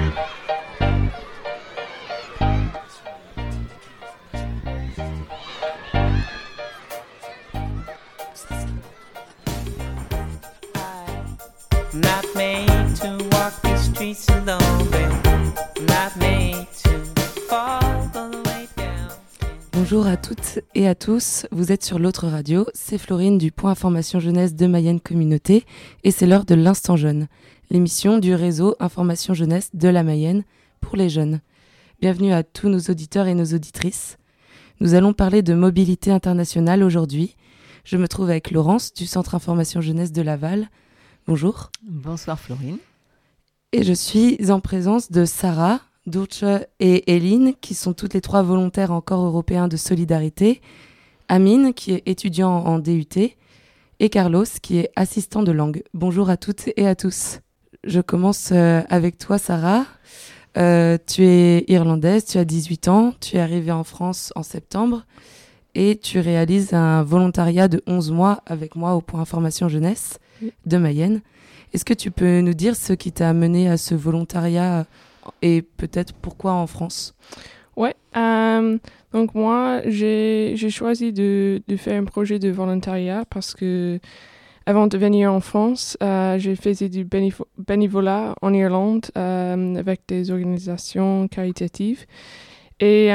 Not made to walk the streets alone, babe. Not made to fall all the way down. Bonjour à toutes et à tous, vous êtes sur l'autre radio, c'est Florine du Point Information Jeunesse de Mayenne Communauté et c'est l'heure de l'Instant Jeune, l'émission du réseau Information Jeunesse de la Mayenne pour les jeunes. Bienvenue à tous nos auditeurs et nos auditrices. Nous allons parler de mobilité internationale aujourd'hui. Je me trouve avec Laurence du Centre Information Jeunesse de Laval. Bonjour. Bonsoir Florine. Et je suis en présence de Sarah, Dulce et Eline, qui sont toutes les trois volontaires en corps européen de solidarité, Amine, qui est étudiant en DUT, et Carlos, qui est assistant de langue. Bonjour à toutes et à tous. Je commence avec toi, Sarah. Tu es irlandaise, tu as 18 ans, tu es arrivée en France en septembre et tu réalises un volontariat de 11 mois avec moi au Point Information Jeunesse de Mayenne. Est-ce que tu peux nous dire ce qui t'a amené à ce volontariat et peut-être pourquoi en France? Ouais, donc moi, j'ai choisi de faire un projet de volontariat parce que avant de venir en France, j'ai fait du bénévolat en Irlande avec des organisations caritatives. Et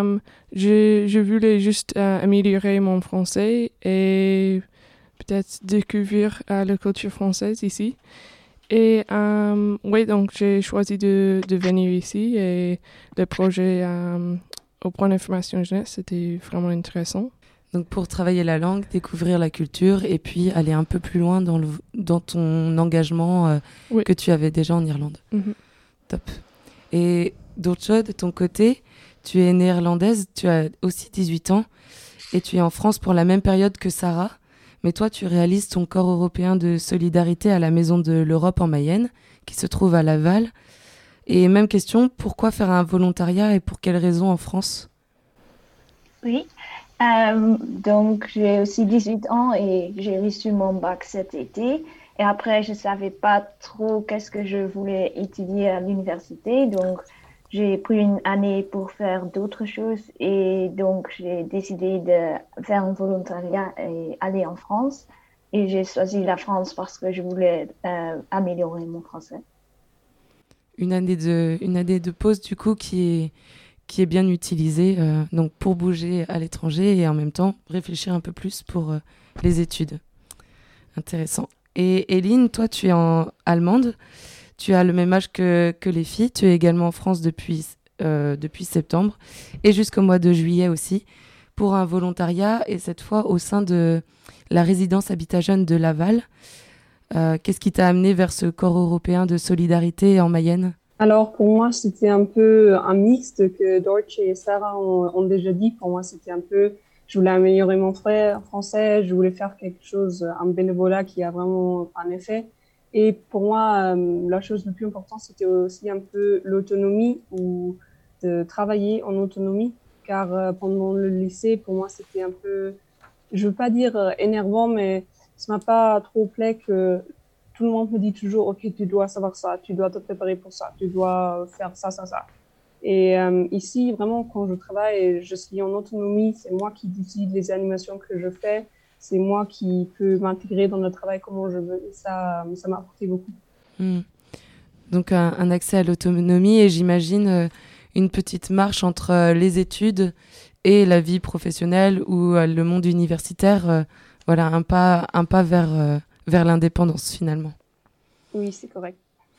je voulais juste améliorer mon français et peut-être découvrir la culture française ici. Et oui, donc j'ai choisi de venir ici et le projet au Point d'Information Jeunesse, c'était vraiment intéressant. Donc pour travailler la langue, découvrir la culture et puis aller un peu plus loin dans ton engagement Oui. que tu avais déjà en Irlande. Mm-hmm. Top. Et Dulce, de ton côté, tu es néerlandaise, tu as aussi 18 ans et tu es en France pour la même période que Sarah. Mais toi, tu réalises ton corps européen de solidarité à la Maison de l'Europe en Mayenne, qui se trouve à Laval. Et même question, pourquoi faire un volontariat et pour quelles raisons en France? Oui, donc j'ai aussi 18 ans et j'ai reçu mon bac cet été. Et après, je ne savais pas trop qu'est-ce que je voulais étudier à l'université. Donc, j'ai pris une année pour faire d'autres choses. Et donc, j'ai décidé de faire un volontariat et aller en France. Et j'ai choisi la France parce que je voulais améliorer mon français. Une année de pause, du coup, qui est bien utilisée donc pour bouger à l'étranger et en même temps réfléchir un peu plus pour les études. Intéressant. Et Eline, toi, tu es allemande. Tu as le même âge que les filles. Tu es également en France depuis septembre et jusqu'au mois de juillet aussi pour un volontariat et cette fois au sein de la résidence Habitat Jeune de Laval. Qu'est-ce qui t'a amené vers ce corps européen de solidarité en Mayenne? Alors, pour moi, c'était un peu un mixte que Dulce et Sarah ont déjà dit. Pour moi, c'était un peu, je voulais améliorer mon français, je voulais faire quelque chose, un bénévolat qui a vraiment un effet. Et pour moi, la chose la plus importante, c'était aussi un peu l'autonomie ou de travailler en autonomie. Car pendant le lycée, pour moi, c'était un peu, je veux pas dire énervant, mais ça m'a pas trop plu que tout le monde me dit toujours, OK, tu dois savoir ça, tu dois te préparer pour ça, tu dois faire ça, ça, ça. Et ici, vraiment, quand je travaille, je suis en autonomie, c'est moi qui décide les animations que je fais, c'est moi qui peux m'intégrer dans le travail comme je veux. Et ça m'a apporté beaucoup. Donc un accès à l'autonomie et j'imagine une petite marche entre les études et la vie professionnelle ou le monde universitaire. Voilà, un pas vers l'indépendance finalement. Oui, c'est correct.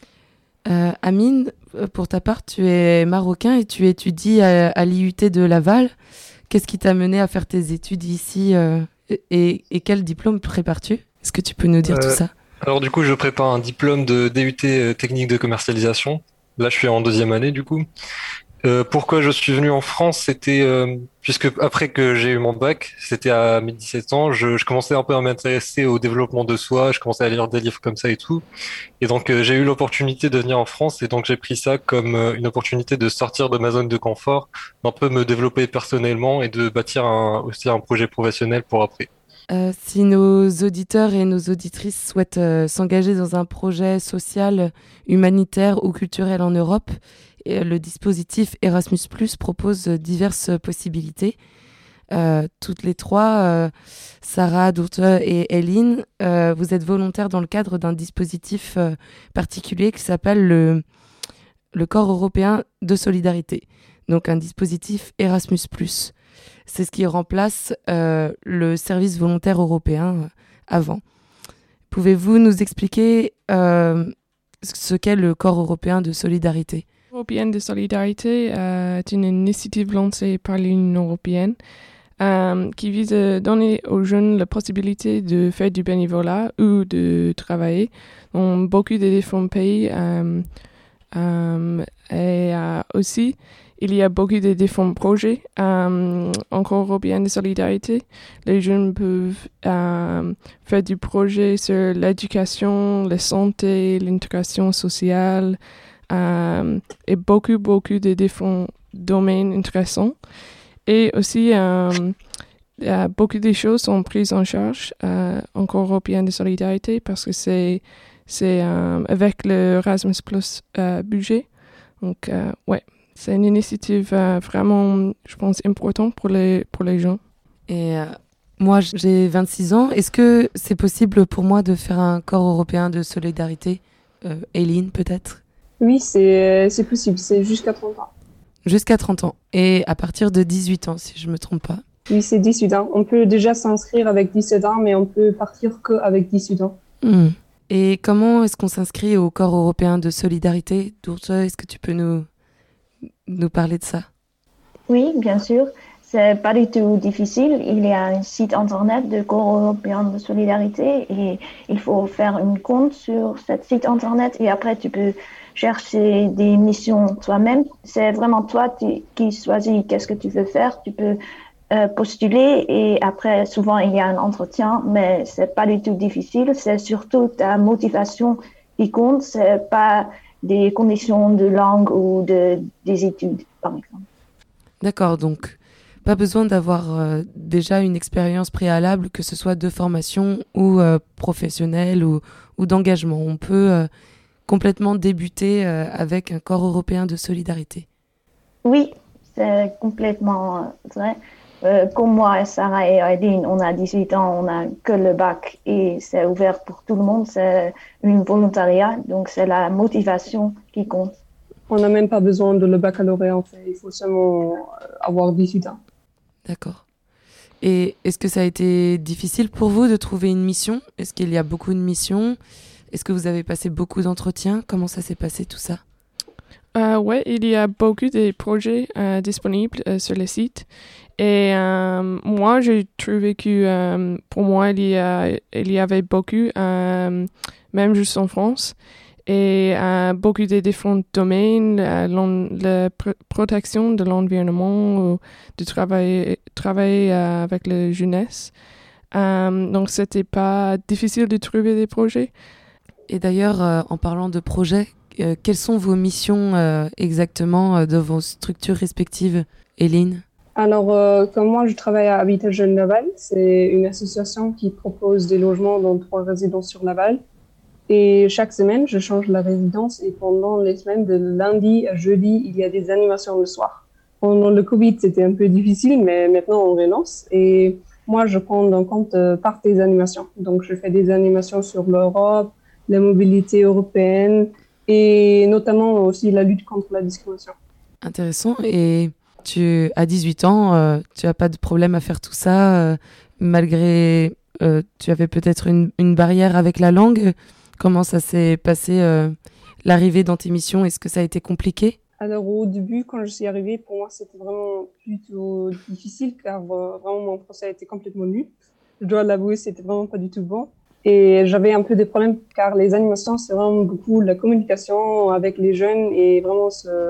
Amine, pour ta part, tu es marocain et tu étudies à l'IUT de Laval. Qu'est-ce qui t'a mené à faire tes études ici et quel diplôme prépares-tu? Est-ce que tu peux nous dire tout ça? Alors du coup, je prépare un diplôme de DUT technique de commercialisation. Là, je suis en 2e année du coup. Pourquoi je suis venu en France, c'était puisque après que j'ai eu mon bac, c'était à mes 17 ans, je commençais un peu à m'intéresser au développement de soi, je commençais à lire des livres comme ça et tout. Et donc j'ai eu l'opportunité de venir en France et donc j'ai pris ça comme une opportunité de sortir de ma zone de confort, d'un peu me développer personnellement et de bâtir aussi un projet professionnel pour après. Si nos auditeurs et nos auditrices souhaitent s'engager dans un projet social, humanitaire ou culturel en Europe, le dispositif Erasmus+ propose diverses possibilités. Toutes les trois, Sarah, Dorte et Eline, vous êtes volontaires dans le cadre d'un dispositif particulier qui s'appelle le Corps européen de solidarité, donc un dispositif Erasmus+. C'est ce qui remplace le service volontaire européen avant. Pouvez-vous nous expliquer ce qu'est le Corps européen de solidarité ? Le Corps européen de solidarité est une initiative lancée par l'Union européenne qui vise à donner aux jeunes la possibilité de faire du bénévolat ou de travailler dans beaucoup de différents pays. Et aussi, il y a beaucoup de différents projets en Corps européen de solidarité. Les jeunes peuvent faire du projet sur l'éducation, la santé, l'intégration sociale et beaucoup de différents domaines intéressants. Et aussi, beaucoup de choses sont prises en charge en Corps européen de solidarité parce que c'est avec le Erasmus+ budget. Donc, ouais. C'est une initiative vraiment, je pense, importante pour les gens. Et moi, j'ai 26 ans. Est-ce que c'est possible pour moi de faire un corps européen de solidarité Eline, peut-être ? Oui, c'est possible. C'est jusqu'à 30 ans. Jusqu'à 30 ans. Et à partir de 18 ans, si je ne me trompe pas. Oui, c'est 18 ans. On peut déjà s'inscrire avec 17 ans, mais on peut partir qu'avec 18 ans. Et comment est-ce qu'on s'inscrit au corps européen de solidarité ? Dorte, est-ce que tu peux nous parler de ça? Oui, bien sûr. C'est pas du tout difficile. Il y a un site internet de Corps européen de solidarité et il faut faire un compte sur ce site internet et après tu peux chercher des missions toi-même. C'est vraiment toi qui choisis qu'est-ce que tu veux faire. Tu peux postuler et après souvent il y a un entretien, mais c'est pas du tout difficile. C'est surtout ta motivation qui compte. C'est pas des conditions de langue ou des études, par exemple. D'accord, donc pas besoin d'avoir déjà une expérience préalable, que ce soit de formation ou professionnelle ou d'engagement. On peut complètement débuter avec un corps européen de solidarité. Oui, c'est complètement vrai. Comme moi, Sarah et Aideen, on a 18 ans, on n'a que le bac et c'est ouvert pour tout le monde. C'est un volontariat, donc c'est la motivation qui compte. On n'a même pas besoin de le baccalauréat, en fait. Il faut seulement avoir 18 ans. D'accord. Et est-ce que ça a été difficile pour vous de trouver une mission ? Est-ce qu'il y a beaucoup de missions ? Est-ce que vous avez passé beaucoup d'entretiens ? Comment ça s'est passé tout ça ? Oui, il y a beaucoup de projets disponibles sur le site. Et moi, j'ai trouvé que pour moi, il y avait beaucoup, même juste en France, et beaucoup de différents domaines, la protection de l'environnement, de travailler avec la jeunesse. Donc, c'était pas difficile de trouver des projets. Et d'ailleurs, en parlant de projets, quelles sont vos missions exactement de vos structures respectives, Eline ? Alors, comme moi, je travaille à Habitat Jeunes Laval. C'est une association qui propose des logements dans 3 résidences sur Laval. Et chaque semaine, je change la résidence et pendant les semaines de lundi à jeudi, il y a des animations le soir. Pendant le Covid, c'était un peu difficile, mais maintenant on relance. Et moi, je prends en compte par des animations. Donc, je fais des animations sur l'Europe, la mobilité européenne et notamment aussi la lutte contre la discrimination. Intéressant. Et tu as 18 ans, tu n'as pas de problème à faire tout ça, malgré tu avais peut-être une barrière avec la langue. Comment ça s'est passé, l'arrivée dans tes missions ? Est-ce que ça a été compliqué ? Alors au début, quand je suis arrivée, pour moi, c'était vraiment plutôt difficile car vraiment mon français était complètement nul. Je dois l'avouer, c'était vraiment pas du tout bon. Et j'avais un peu des problèmes car les animations, c'est vraiment beaucoup la communication avec les jeunes et vraiment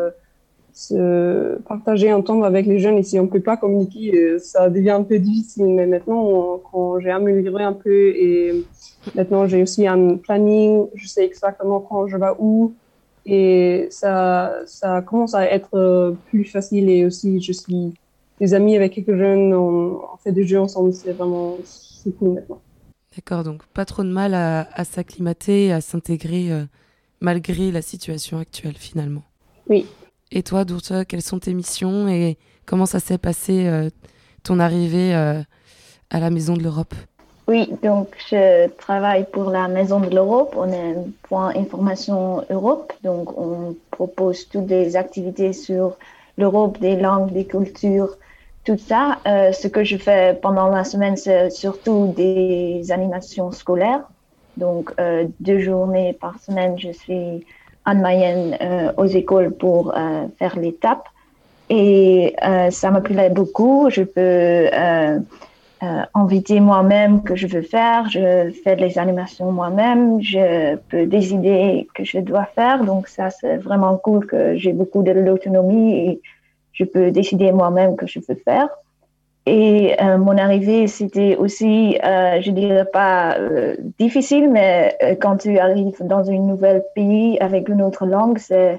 se partager un temps avec les jeunes. Et si on peut pas communiquer, ça devient un peu difficile. Mais maintenant, quand j'ai amélioré un peu et maintenant j'ai aussi un planning, je sais exactement quand je vais où. Et ça commence à être plus facile et aussi je suis des amis avec quelques jeunes, on fait des jeux ensemble, c'est cool maintenant. D'accord, donc pas trop de mal à s'acclimater, à s'intégrer malgré la situation actuelle finalement. Oui. Et toi, Dourte, quelles sont tes missions et comment ça s'est passé ton arrivée à la Maison de l'Europe? Oui, donc je travaille pour la Maison de l'Europe. On est un point information Europe. Donc on propose toutes les activités sur l'Europe, des langues, des cultures, tout ça. Ce que je fais pendant la semaine, c'est surtout des animations scolaires. Donc 2 journées par semaine, je suis en Mayenne aux écoles pour faire l'étape. Et ça me plaît beaucoup. Je peux inviter moi-même que je veux faire. Je fais les animations moi-même. Je peux décider que je dois faire. Donc ça, c'est vraiment cool que j'ai beaucoup de l'autonomie et je peux décider moi-même que je veux faire. Et mon arrivée, c'était aussi, je dirais pas difficile, mais quand tu arrives dans un nouvel pays avec une autre langue, c'est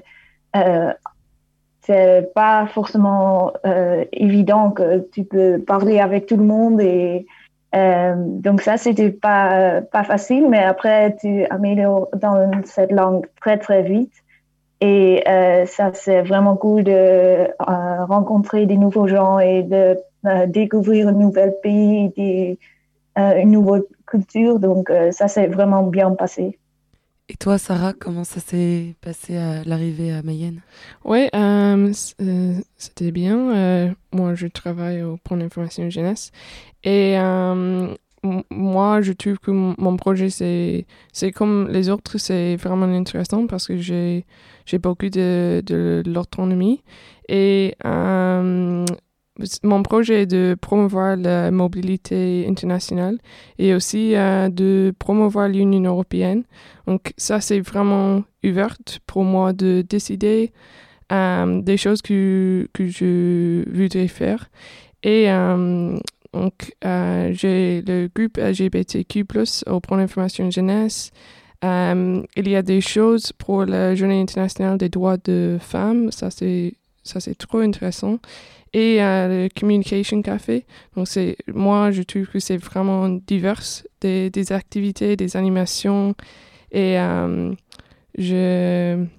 pas forcément évident que tu peux parler avec tout le monde et donc ça c'était pas facile, mais après tu améliores dans cette langue très très vite et ça c'est vraiment cool de rencontrer des nouveaux gens et de découvrir un nouvel pays, une nouvelle culture, donc ça s'est vraiment bien passé. Et toi, Sarah, comment ça s'est passé à l'arrivée à Mayenne? Oui, c'était bien. Moi, je travaille au Pôle d'information jeunesse. Et moi, je trouve que mon projet, c'est comme les autres, c'est vraiment intéressant parce que j'ai beaucoup de l'autonomie. Et mon projet est de promouvoir la mobilité internationale et aussi de promouvoir l'Union européenne. Donc ça, c'est vraiment ouvert pour moi de décider des choses que je voudrais faire. Et donc, j'ai le groupe LGBTQ+, au Pôle d'information jeunesse. Il y a des choses pour la Journée internationale des droits de femmes. Ça, c'est trop intéressant. Et le Communication Café. Donc, moi, je trouve que c'est vraiment divers, des activités, des animations. Et j'aime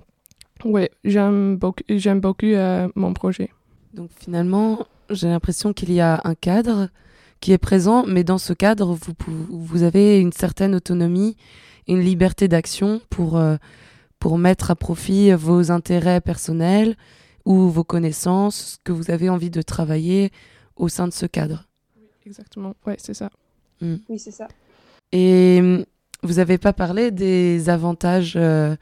beaucoup mon projet. Donc, finalement, j'ai l'impression qu'il y a un cadre qui est présent, mais dans ce cadre, vous avez une certaine autonomie, une liberté d'action pour mettre à profit vos intérêts personnels ou vos connaissances, ce que vous avez envie de travailler au sein de ce cadre. Oui, exactement, ouais, c'est ça. Oui, c'est ça. Et vous n'avez pas parlé des avantages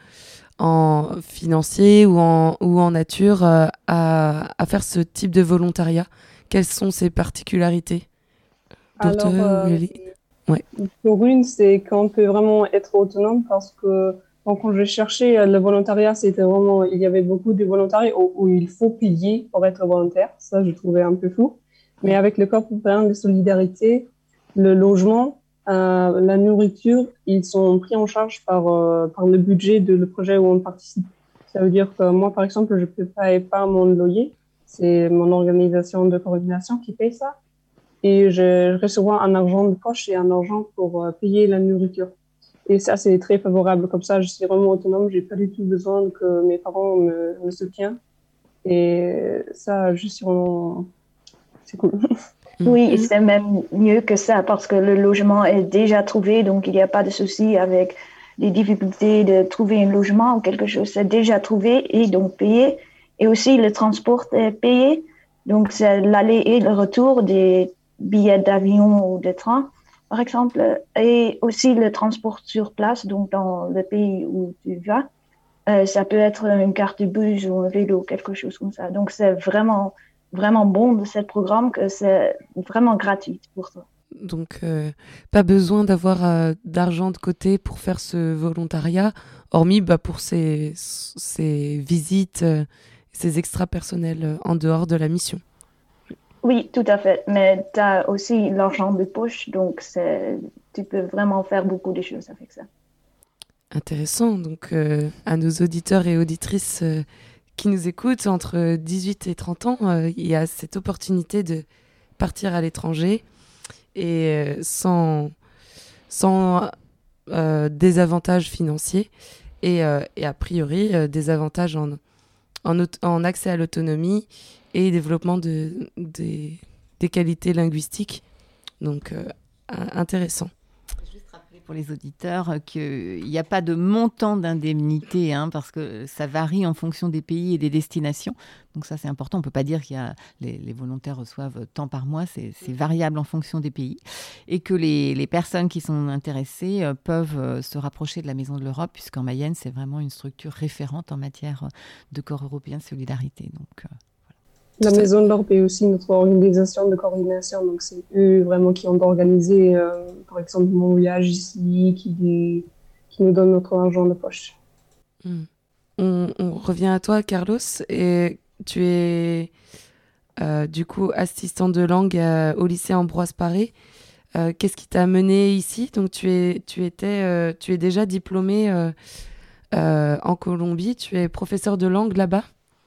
en financier ou en nature à faire ce type de volontariat. Quelles sont ses particularités? Alors, Ouais. pour une, c'est qu'on peut vraiment être autonome parce que quand j'ai cherché le volontariat, c'était vraiment, il y avait beaucoup de volontariats où il faut payer pour être volontaire. Ça, je trouvais un peu flou. Mais avec le Corps européen de solidarité, le logement, la nourriture, ils sont pris en charge par le budget de le projet où on participe. Ça veut dire que moi, par exemple, je ne paye pas mon loyer. C'est mon organisation de coordination qui paye ça. Et je reçois un argent de poche et un argent pour payer la nourriture. Et ça, c'est très favorable. Comme ça, je suis vraiment autonome. J'ai pas du tout besoin que mes parents me soutiennent. Et ça, je suis vraiment... C'est cool. Oui, c'est même mieux que ça parce que le logement est déjà trouvé, donc il n'y a pas de souci avec les difficultés de trouver un logement ou quelque chose. C'est déjà trouvé et donc payé. Et aussi, le transport est payé. Donc, c'est l'aller et le retour des billets d'avion ou de train, par exemple, et aussi le transport sur place, donc dans le pays où tu vas. Ça peut être une carte de bus ou un vélo, quelque chose comme ça. Donc, c'est vraiment, vraiment bon de ce programme que c'est vraiment gratuit pour toi. Donc, pas besoin d'avoir d'argent de côté pour faire ce volontariat, hormis pour ces visites, ces extras personnels en dehors de la mission. Oui, tout à fait. Mais tu as aussi l'argent de poche, donc tu peux vraiment faire beaucoup de choses avec ça. Intéressant. Donc, à nos auditeurs et auditrices qui nous écoutent, entre 18 et 30 ans, il y a cette opportunité de partir à l'étranger et sans désavantages financiers et a priori des avantages en accès à l'autonomie et développement des qualités linguistiques. Donc, intéressant. Juste rappeler pour les auditeurs qu'il n'y a pas de montant d'indemnité, parce que ça varie en fonction des pays et des destinations. Donc ça, c'est important. On ne peut pas dire que les volontaires reçoivent tant par mois. C'est variable en fonction des pays. Et que les personnes qui sont intéressées peuvent se rapprocher de la Maison de l'Europe, puisqu'en Mayenne, c'est vraiment une structure référente en matière de corps européen de solidarité. Donc, La Maison de l'Europe est aussi notre organisation de coordination, donc c'est eux vraiment qui ont organisé, par exemple, mon voyage ici, qui nous donnent notre argent de poche. On revient à toi, Carlos, et tu es du coup assistant de langue au lycée Ambroise Paré. Qu'est-ce qui t'a mené ici? Donc tu es déjà diplômé en Colombie, tu es professeur de langue là-bas?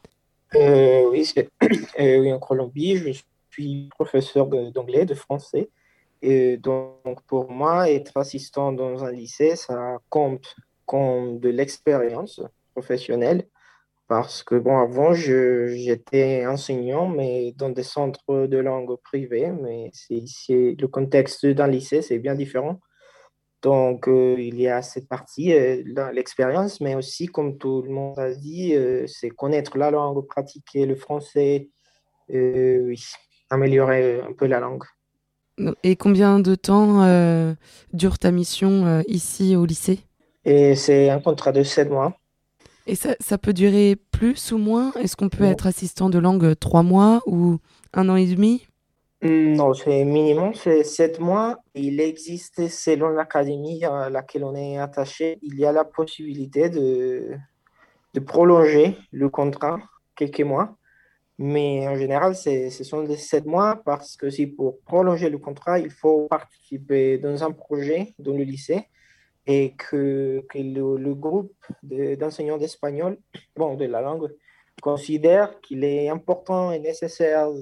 Oui, oui, en Colombie, je suis professeur d'anglais, de français. Et donc, pour moi, être assistant dans un lycée, ça compte comme de l'expérience professionnelle. Parce que, bon, avant, j'étais enseignant, mais dans des centres de langue privés. Mais le contexte d'un lycée, c'est bien différent. Donc, il y a cette partie, l'expérience, mais aussi, comme tout le monde a dit, c'est connaître la langue, pratiquer le français, oui, améliorer un peu la langue. Et combien de temps dure ta mission ici au lycée? Et c'est un contrat de 7 mois. Et ça peut durer plus ou moins? Est-ce qu'on peut être assistant de langue 3 mois ou 1 an et demi? Non, c'est minimum, c'est 7 mois. Il existe, selon l'académie à laquelle on est attaché, il y a la possibilité de prolonger le contrat quelques mois. Mais en général, ce sont des 7 mois parce que si pour prolonger le contrat, il faut participer dans un projet dans le lycée et que le groupe d'enseignants d'espagnol, bon, de la langue, considère qu'il est important et nécessaire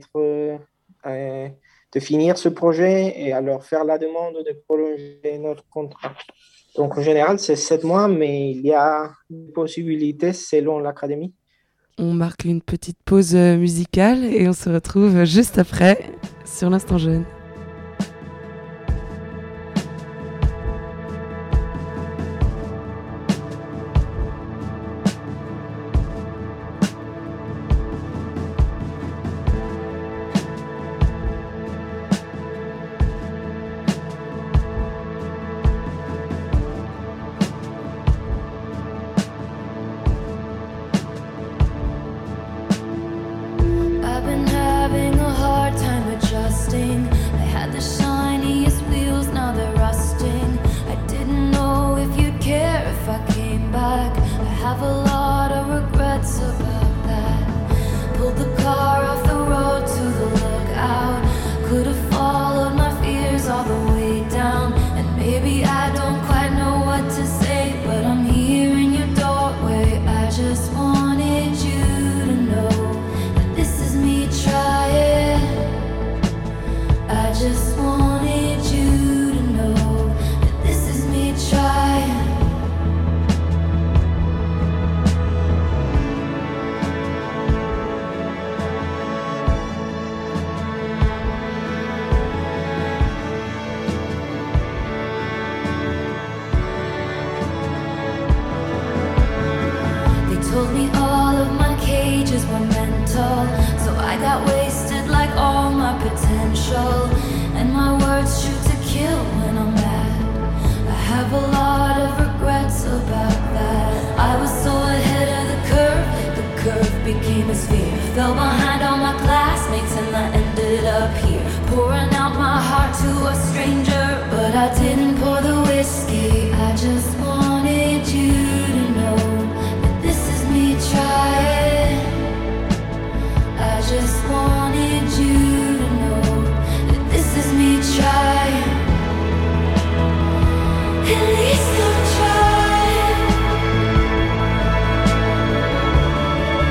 de finir ce projet et alors faire la demande de prolonger notre contrat. Donc, en général, c'est 7 mois, mais il y a une possibilité selon l'académie. On marque une petite pause musicale et on se retrouve juste après sur l'Instant Jeune. I've been having a hard time adjusting. I had the shiniest wheels, now they're rusting. I didn't know if you'd care if I came back. I have a lot of regrets about that. Pulled the car off the road to the lookout. Could have followed my fears all the way down. And maybe I don't quite know what to say, but I'm here in your doorway. I just wanted you to know me trying. I just wanted you to know that this is me trying. They told me all of my cages were mental, so I got wasted like all my potential. And my words shoot to kill when I'm mad. I have a lot of regrets about that. I was so ahead of the curve became a sphere. Fell behind all my classmates and I ended up here, pouring out my heart to a stranger. But I didn't pour the whiskey, I just wanted you to know that this is me trying. I just wanted you to know that this is me trying. At least I'm trying.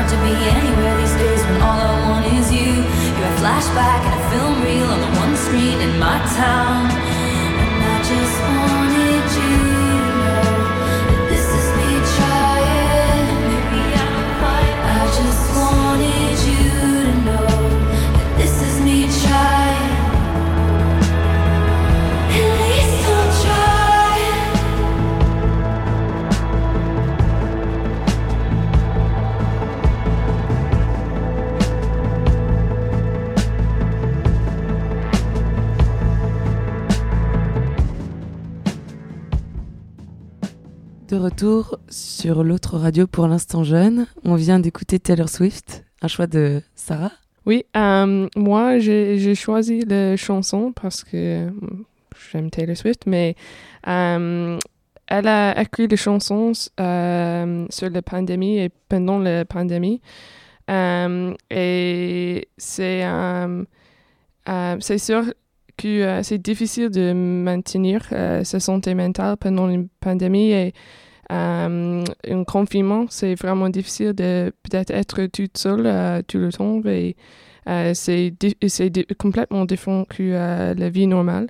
to be anywhere these days when all I want is you. You're a flashback and a film reel on the one screen in my town. And I just wanted you to know that this is me trying. Maybe I'm quite. I just wanted you to know that this is me trying. At least don't try. De retour sur l'autre radio pour l'instant jeune, on vient d'écouter Taylor Swift, un choix de Sarah. Oui, moi, j'ai choisi la chanson parce que j'aime Taylor Swift, mais elle a écrit les chansons sur la pandémie et pendant la pandémie. Et c'est sûr que c'est difficile de maintenir sa santé mentale pendant une pandémie et un confinement. C'est vraiment difficile de peut-être être toute seule tout le temps et c'est complètement différent que la vie normale.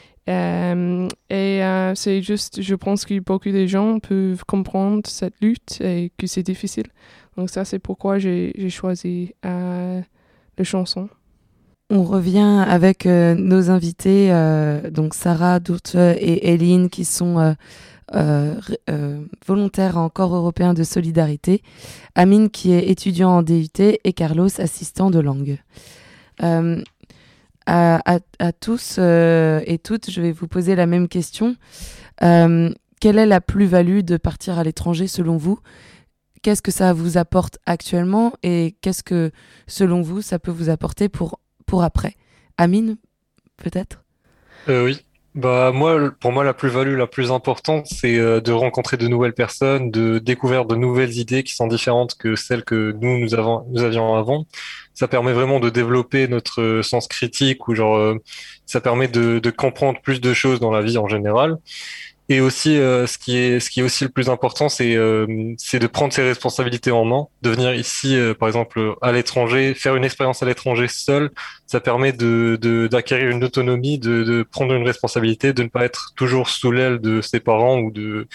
C'est juste, je pense que beaucoup de gens peuvent comprendre cette lutte et que c'est difficile. Donc ça, c'est pourquoi j'ai choisi la chanson. On revient avec nos invités, donc Sarah, Dourtje et Eline, qui sont volontaires en corps européen de solidarité, Amine qui est étudiant en DUT et Carlos, assistant de langue. À tous et toutes, je vais vous poser la même question. Quelle est la plus-value de partir à l'étranger selon vous ? Qu'est-ce que ça vous apporte actuellement et qu'est-ce que, selon vous, ça peut vous apporter pour après ? Amine, peut-être ? Oui. Pour moi, la plus-value la plus importante, c'est de rencontrer de nouvelles personnes, de découvrir de nouvelles idées qui sont différentes que celles que nous avions avant. Ça permet vraiment de développer notre sens critique ou ça permet de comprendre plus de choses dans la vie en général. Et aussi, ce qui est aussi le plus important, c'est de prendre ses responsabilités en main, de venir ici, par exemple, à l'étranger, faire une expérience à l'étranger seul. Ça permet d'acquérir une autonomie, de prendre une responsabilité, de ne pas être toujours sous l'aile de ses parents ou de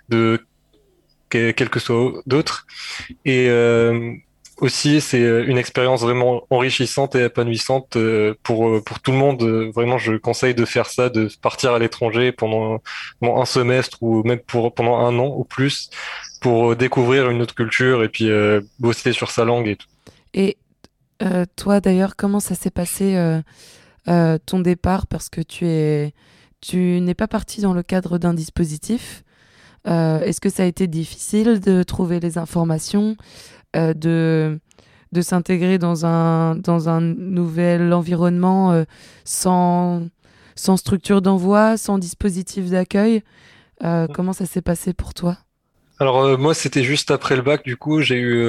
quel que soit d'autres. Et aussi, c'est une expérience vraiment enrichissante et épanouissante pour tout le monde. Vraiment, je conseille de faire ça, de partir à l'étranger pendant un semestre ou même pendant un an ou plus pour découvrir une autre culture et puis bosser sur sa langue et tout. Et toi, d'ailleurs, comment ça s'est passé ton départ ? Parce que tu n'es pas parti dans le cadre d'un dispositif. Est-ce que ça a été difficile de trouver les informations ? De s'intégrer dans un nouvel environnement sans structure d'envoi, sans dispositif d'accueil. Comment ça s'est passé pour toi ? Alors moi, c'était juste après le bac, du coup,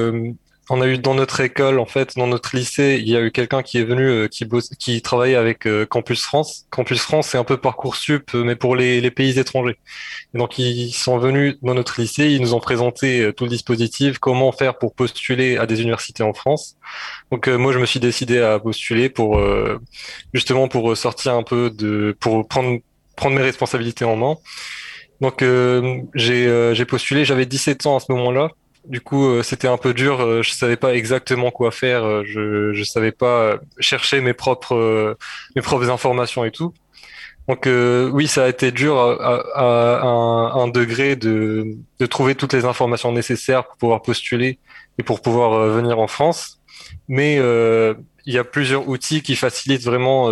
on a eu dans notre école, en fait, dans notre lycée, il y a eu quelqu'un qui est venu, qui travaillait avec Campus France. Campus France, c'est un peu Parcoursup, mais pour les pays étrangers. Et donc, ils sont venus dans notre lycée, ils nous ont présenté tout le dispositif, comment faire pour postuler à des universités en France. Donc, moi, je me suis décidé à postuler justement pour sortir un peu pour prendre mes responsabilités en main. Donc, j'ai postulé, j'avais 17 ans à ce moment-là. Du coup, c'était un peu dur. Je savais pas exactement quoi faire. Je savais pas chercher mes propres informations et tout. Donc oui, ça a été dur à un degré de trouver toutes les informations nécessaires pour pouvoir postuler et pour pouvoir venir en France. Mais il y a plusieurs outils qui facilitent vraiment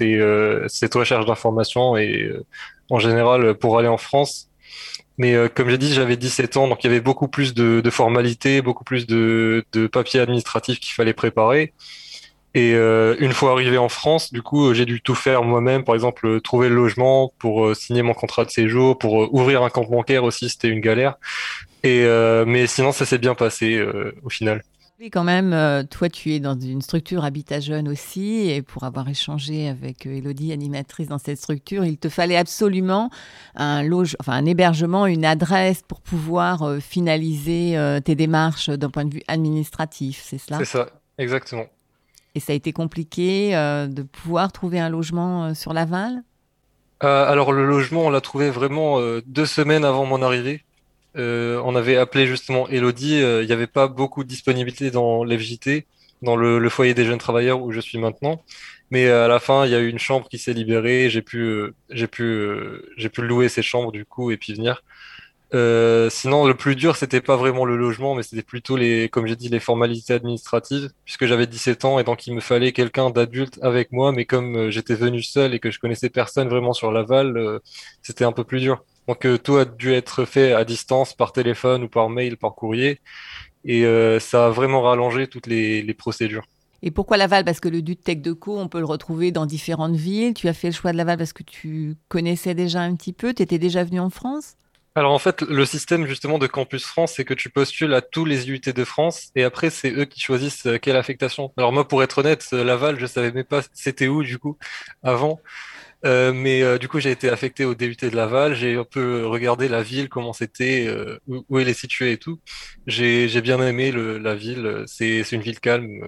cette recherche d'informations et en général pour aller en France. Mais comme j'ai dit, j'avais 17 ans, donc il y avait beaucoup plus de formalités, beaucoup plus de papiers administratifs qu'il fallait préparer. Et une fois arrivé en France, du coup, j'ai dû tout faire moi-même. Par exemple, trouver le logement pour signer mon contrat de séjour, pour ouvrir un compte bancaire aussi, c'était une galère. Mais sinon, ça s'est bien passé au final. Et quand même, toi, tu es dans une structure Habitat Jeune aussi, et pour avoir échangé avec Élodie, animatrice dans cette structure, il te fallait absolument un hébergement, une adresse pour pouvoir finaliser tes démarches d'un point de vue administratif, c'est cela? C'est ça, exactement. Et ça a été compliqué de pouvoir trouver un logement sur Laval? Alors le logement, on l'a trouvé vraiment 2 semaines avant mon arrivée. On avait appelé justement Elodie. Il n'y avait pas beaucoup de disponibilité dans l'FJT, dans le foyer des jeunes travailleurs où je suis maintenant. Mais à la fin, il y a eu une chambre qui s'est libérée. J'ai pu louer ces chambres du coup et puis venir. Sinon, le plus dur, c'était pas vraiment le logement, mais c'était plutôt comme j'ai dit, les formalités administratives, puisque j'avais 17 ans et donc il me fallait quelqu'un d'adulte avec moi, mais comme j'étais venu seul et que je connaissais personne vraiment sur Laval, c'était un peu plus dur. Donc tout a dû être fait à distance, par téléphone ou par mail, par courrier, et ça a vraiment rallongé toutes les procédures. Et pourquoi Laval? Parce que le DUTEC de Co, on peut le retrouver dans différentes villes. Tu as fait le choix de Laval parce que tu connaissais déjà un petit peu, tu étais déjà venu en France? Alors en fait, le système justement de Campus France, c'est que tu postules à tous les UT de France et après c'est eux qui choisissent quelle affectation. Alors moi, pour être honnête, Laval, je savais même pas c'était où du coup avant. Mais du coup, j'ai été affecté au DUT de Laval. J'ai un peu regardé la ville, comment c'était, où elle est située et tout. J'ai bien aimé la ville. C'est une ville calme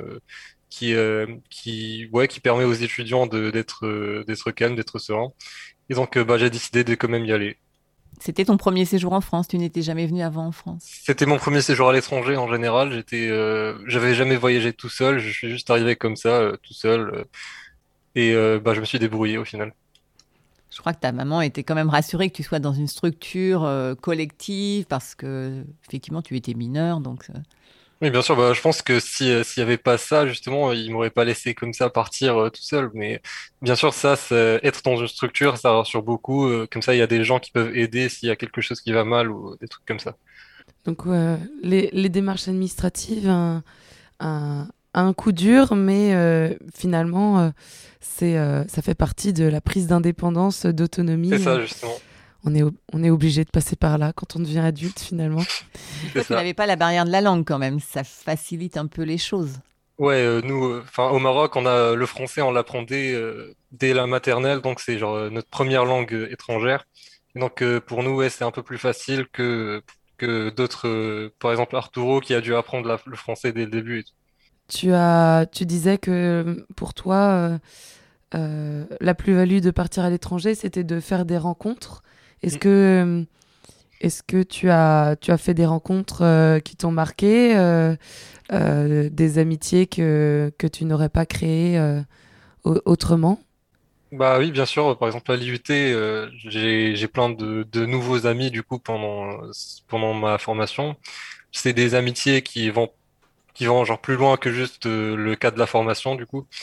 qui permet aux étudiants d'être calme, d'être serein. Et donc, bah, j'ai décidé de quand même y aller. C'était ton premier séjour en France, tu n'étais jamais venu avant en France? C'était mon premier séjour à l'étranger en général. J'avais jamais voyagé tout seul. Je suis juste arrivé comme ça, tout seul, bah, je me suis débrouillé au final. Je crois que ta maman était quand même rassurée que tu sois dans une structure collective parce que effectivement tu étais mineur, donc. Oui, bien sûr. Bah, je pense que s'il y avait pas ça, justement, ils m'auraient pas laissé comme ça partir tout seul. Mais bien sûr, être dans une structure, ça rassure beaucoup. Comme ça, il y a des gens qui peuvent aider s'il y a quelque chose qui va mal ou des trucs comme ça. Donc, les démarches administratives, un coup dur, mais finalement, ça fait partie de la prise d'indépendance, d'autonomie. C'est ça, justement. On est obligé de passer par là quand on devient adulte, finalement. Toi, tu n'avais pas la barrière de la langue quand même. Ça facilite un peu les choses. Ouais, nous, enfin, au Maroc, on a le français, on l'apprend dès la maternelle, donc c'est genre notre première langue étrangère. Et donc pour nous, ouais, c'est un peu plus facile que d'autres, par exemple Arturo qui a dû apprendre le français dès le début. Et tout. Tu disais que pour toi, la plus-value de partir à l'étranger, c'était de faire des rencontres. Est-ce que tu as fait des rencontres qui t'ont marqué, des amitiés que tu n'aurais pas créées autrement? Bah oui, bien sûr. Par exemple, à l'IUT, j'ai plein de nouveaux amis du coup pendant ma formation. C'est des amitiés qui vont genre plus loin que juste le cadre de la formation du coup.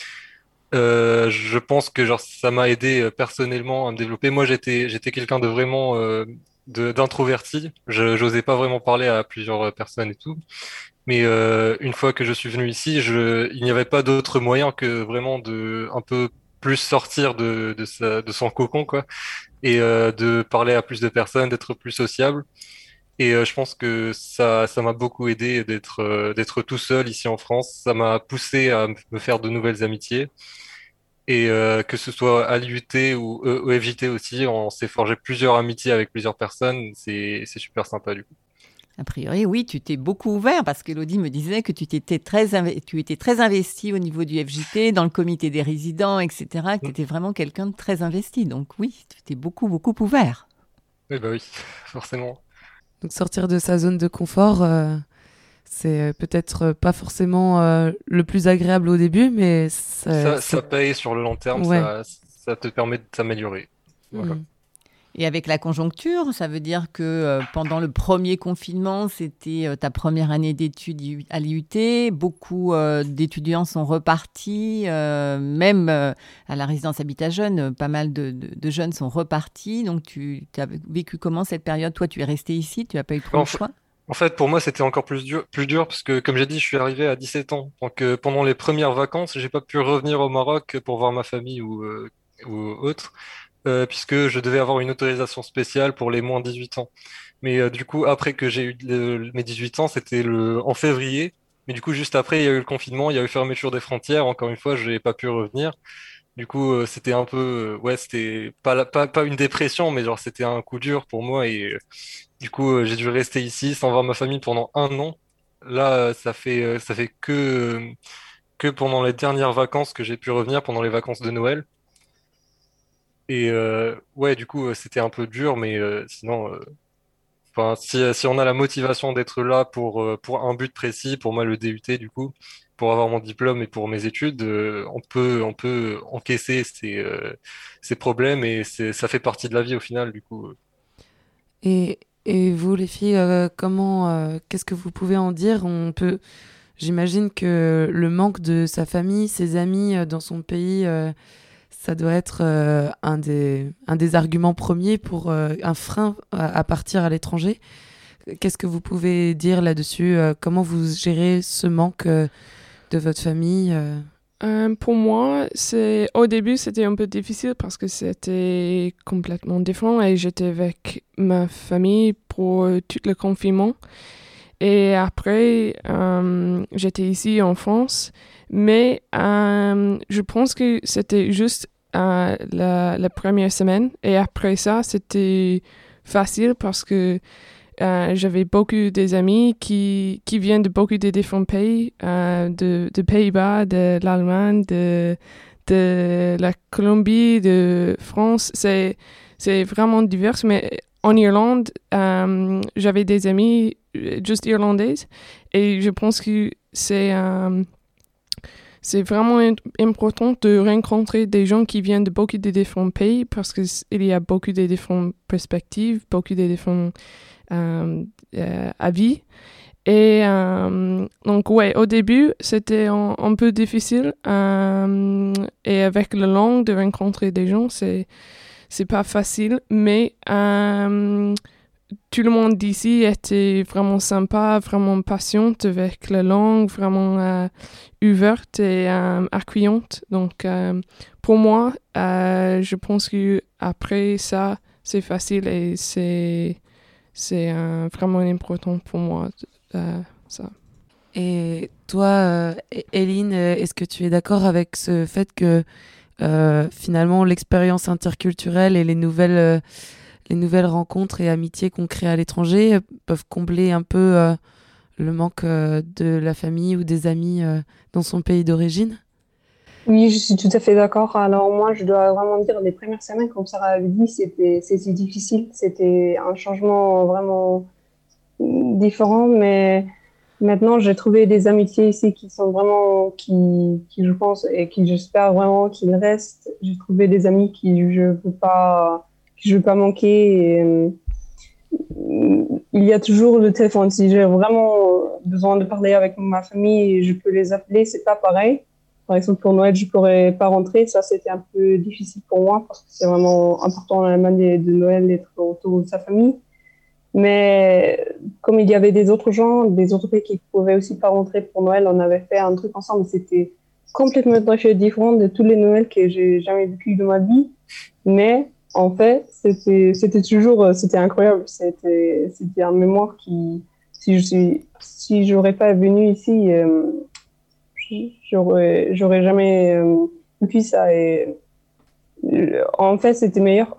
Je pense que genre ça m'a aidé personnellement à me développer. Moi, j'étais quelqu'un de vraiment d'introverti. J'osais pas vraiment parler à plusieurs personnes et tout. Mais une fois que je suis venu ici, il n'y avait pas d'autre moyen que vraiment de un peu plus sortir de son cocon quoi, et de parler à plus de personnes, d'être plus sociable. Et je pense que ça m'a beaucoup aidé d'être tout seul ici en France. Ça m'a poussé à me faire de nouvelles amitiés. Et que ce soit à l'IUT ou au FJT aussi, on s'est forgé plusieurs amitiés avec plusieurs personnes. C'est super sympa du coup. A priori, oui, tu t'es beaucoup ouvert parce qu'Élodie me disait que tu étais très investi au niveau du FJT, dans le comité des résidents, etc., que tu étais vraiment quelqu'un de très investi. Donc oui, tu t'es beaucoup, beaucoup ouvert. Oui, bah oui, forcément. Donc sortir de sa zone de confort, c'est peut-être pas forcément le plus agréable au début, mais ça paye sur le long terme, ouais. ça te permet de t'améliorer. Voilà. Et avec la conjoncture, ça veut dire que pendant le premier confinement, c'était ta première année d'études à l'IUT. Beaucoup d'étudiants sont repartis, même à la résidence Habitat Jeune, pas mal de jeunes sont repartis. Donc, tu as vécu comment cette période? Toi, tu es resté ici, tu n'as pas eu trop le choix? En fait, pour moi, c'était encore plus dur parce que, comme j'ai dit, je suis arrivé à 17 ans. Donc, pendant les premières vacances, j'ai pas pu revenir au Maroc pour voir ma famille ou autre. Puisque je devais avoir une autorisation spéciale pour les moins de 18 ans. Mais du coup, après que j'ai eu mes 18 ans, c'était en février. Mais du coup, juste après, il y a eu le confinement, il y a eu fermeture des frontières. Encore une fois, je n'ai pas pu revenir. Du coup, c'était un peu, ouais, c'était pas une dépression, mais genre c'était un coup dur pour moi. Et du coup, j'ai dû rester ici sans voir ma famille pendant 1 an. Là, ça fait que pendant les dernières vacances que j'ai pu revenir, pendant les vacances de Noël. Et ouais, du coup, c'était un peu dur, mais sinon, enfin, si on a la motivation d'être là pour un but précis, pour moi le DUT, du coup, pour avoir mon diplôme et pour mes études, on peut encaisser ces problèmes et ça fait partie de la vie au final, du coup. Et vous, les filles, qu'est-ce que vous pouvez en dire? J'imagine que le manque de sa famille, ses amis dans son pays, ça doit être un des arguments premiers pour un frein à partir à l'étranger. Qu'est-ce que vous pouvez dire là-dessus? Comment vous gérez ce manque de votre famille? Pour moi, au début, c'était un peu difficile parce que c'était complètement différent et j'étais avec ma famille pour tout le confinement. Et après, j'étais ici en France, mais je pense que c'était juste la première semaine. Et après ça, c'était facile parce que j'avais beaucoup des amis qui viennent de beaucoup de différents pays, de Pays-Bas, de l'Allemagne, de la Colombie, de France. C'est vraiment divers, mais en Irlande, j'avais des amis juste irlandaises et je pense que c'est vraiment important de rencontrer des gens qui viennent de beaucoup de différents pays parce qu'il y a beaucoup de différentes perspectives, beaucoup de différents avis. Et donc, ouais, au début, c'était un peu difficile. Et avec la langue, de rencontrer des gens, c'est pas facile. Mais tout le monde d'ici était vraiment sympa, vraiment patiente avec la langue, vraiment ouverte et accueillante. Donc, pour moi, je pense qu'après ça, c'est facile et c'est vraiment important pour moi, ça. Et toi, Eline, est-ce que tu es d'accord avec ce fait que finalement l'expérience interculturelle et les nouvelles rencontres et amitiés qu'on crée à l'étranger peuvent combler un peu le manque de la famille ou des amis dans son pays d'origine? Oui, je suis tout à fait d'accord. Alors moi, je dois vraiment dire, les premières semaines, comme Sarah avait dit, c'était difficile. C'était un changement vraiment différent, mais maintenant, j'ai trouvé des amitiés ici qui sont vraiment, qui je pense, et qui j'espère vraiment qu'ils restent. J'ai trouvé des amis qui je veux pas manquer. Et, il y a toujours le téléphone. Si j'ai vraiment besoin de parler avec ma famille, je peux les appeler. C'est pas pareil. Par exemple, pour Noël, je pourrais pas rentrer. Ça, c'était un peu difficile pour moi parce que c'est vraiment important la manière de Noël d'être autour de sa famille. Mais comme il y avait des autres gens, des autres pays qui pouvaient aussi pas rentrer pour Noël, on avait fait un truc ensemble. C'était complètement différent de tous les Noëls que j'ai jamais vécu de ma vie. Mais en fait, c'était incroyable. C'était un mémoire qui, si j'aurais pas venu ici, j'aurais jamais vécu ça. Et en fait, c'était meilleur.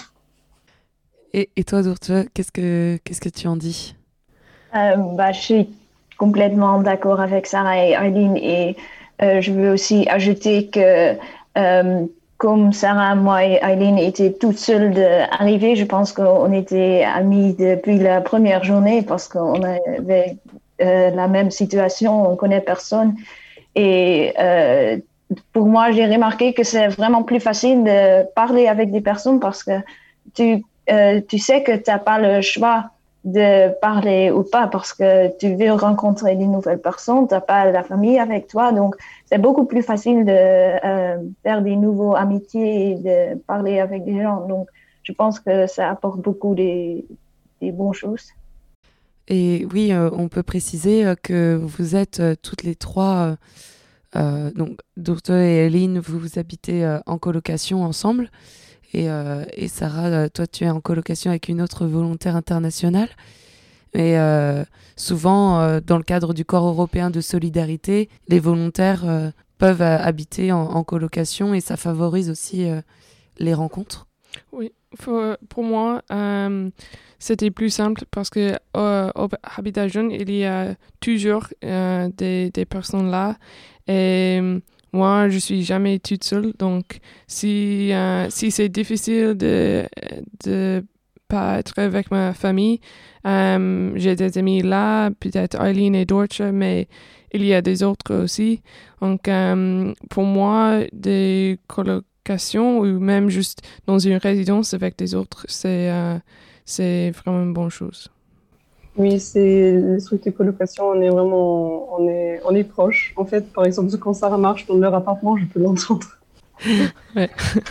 Et toi, Dourte, qu'est-ce que tu en dis? Je suis complètement d'accord avec Sarah et Eileen et je veux aussi ajouter que comme Sarah, moi et Eileen étaient toutes seules d'arriver, je pense qu'on était amies depuis la première journée parce qu'on avait la même situation, on connaît personne. Et pour moi, j'ai remarqué que c'est vraiment plus facile de parler avec des personnes parce que tu sais que tu n'as pas le choix de parler ou pas parce que tu veux rencontrer des nouvelles personnes, tu n'as pas la famille avec toi, donc c'est beaucoup plus facile de faire des nouveaux amitiés et de parler avec des gens. Donc, je pense que ça apporte beaucoup des bonnes choses. Et oui, on peut préciser que vous êtes toutes les trois, donc Dourte et Eline, vous habitez en colocation ensemble. Et Sarah, toi, tu es en colocation avec une autre volontaire internationale. Et souvent, dans le cadre du corps européen de solidarité, les volontaires peuvent habiter en colocation et ça favorise aussi les rencontres. Oui, pour moi, c'était plus simple parce que au Habitat Jeune, il y a toujours des personnes là. Et moi, je suis jamais toute seule. Donc, si c'est difficile de pas être avec ma famille, j'ai des amis là, peut-être Eileen et Dortche, mais il y a des autres aussi. Donc, pour moi, des colocations ou même juste dans une résidence avec des autres, c'est vraiment une bonne chose. Oui, c'est les trucs de colocation, on est proches. En fait, par exemple, quand Sarah marche dans leur appartement, je peux l'entendre. Ouais.